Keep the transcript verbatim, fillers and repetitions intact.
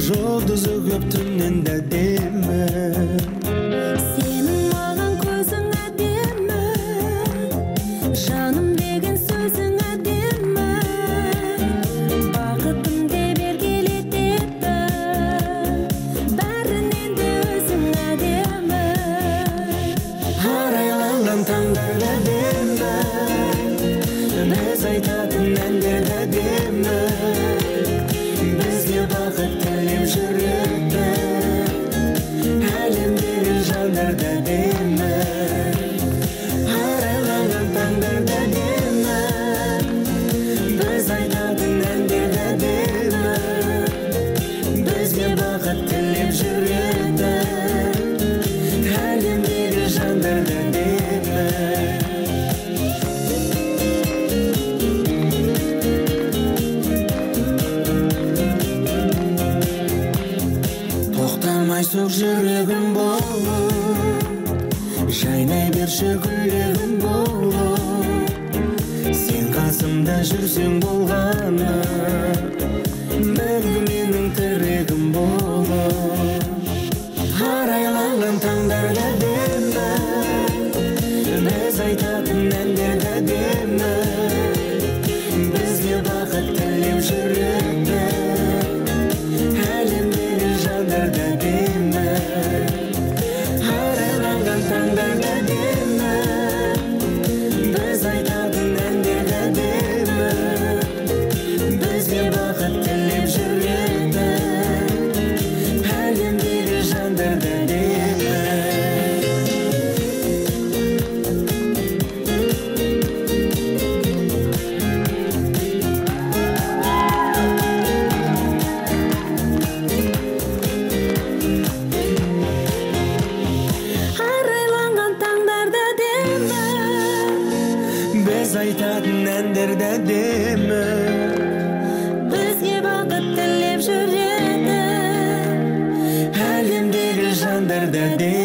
жұлдызы көп түннен де әдемі. Сенің маған көзің әдемі, жаным деген сөзің әдемі, бақытымды бергелетеді, бәрінен де өзің әдемі. Арайланған таңдар әдемі, біз айтатын әндер әдемі, бізге бақыт тілеп жүреді, әлемдегі жандар да әдемі. Арайланған таңдар да әдемі, біз айтатын әндер әдемі, бізге бақыт тілеп жүреді, әлемдегі жандар да әдемі. Тоқтамай соқ жүрегім болып, жайнай берші гүлегім болып, сен қасымда жүрсең болғаны, мәңгі менің тірегім болып. Арайланған таңдар да әдемі, біз айтатын әндер да әдемі, бізге бақыт тілеп жүреді, әлемдегі жандар да әдемі. Арайланған таңдар да әдемі, біз айтатын әндер да әдемі, бізге бақыт тілеп жүреді, әлемдегі жандар да әдемі. Арайланған таңдар да әдемі, біз айтатын әндер да әдемі, бізге бақыт тілеп жүреді, әлемдегі жандар да әдемі.